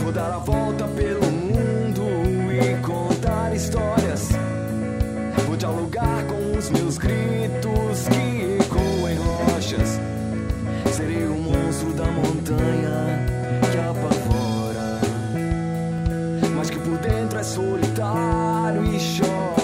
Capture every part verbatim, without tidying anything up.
Vou dar a volta pelo mundo e contar histórias. Vou dialogar com os meus gritos que ecoam em rochas. Serei o monstro da montanha que apavora, mas que por dentro é solitário e chora.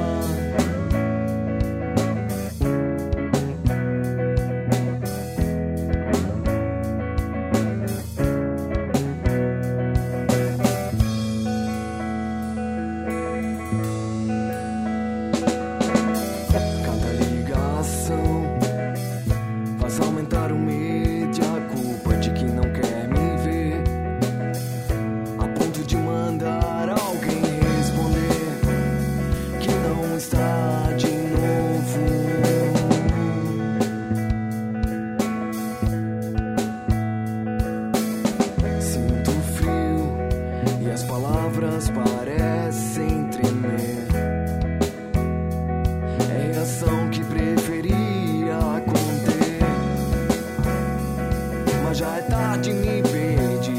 Aumentar o medo e a culpa de que não quer me ver, a ponto de mandar alguém responder que não está de novo. Sinto frio e as palavras parecem tremer. É a reação que preferia conter, mas já é tarde, me perdi.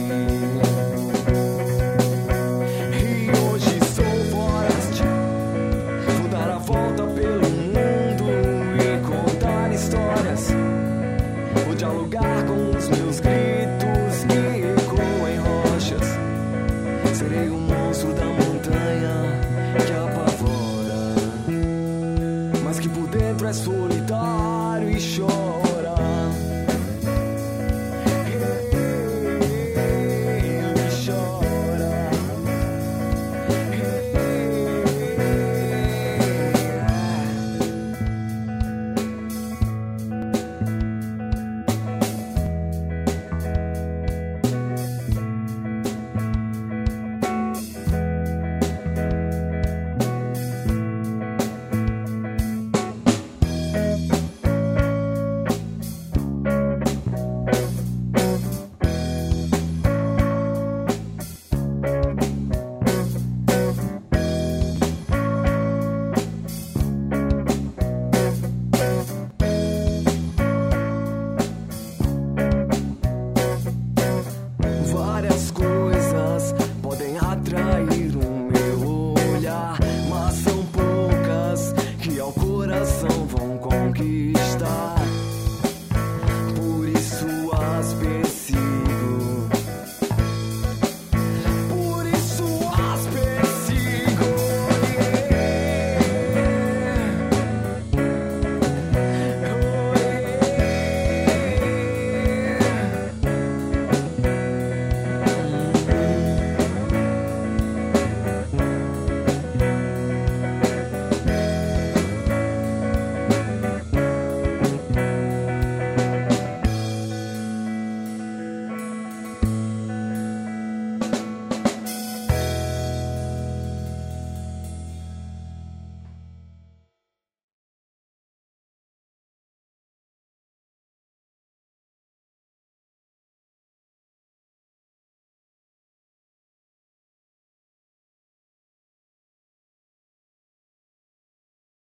E hoje sou forasteiro. Vou dar a volta pelo mundo e contar histórias. Vou dialogar com os meus gritos que ecoam em rochas. Serei um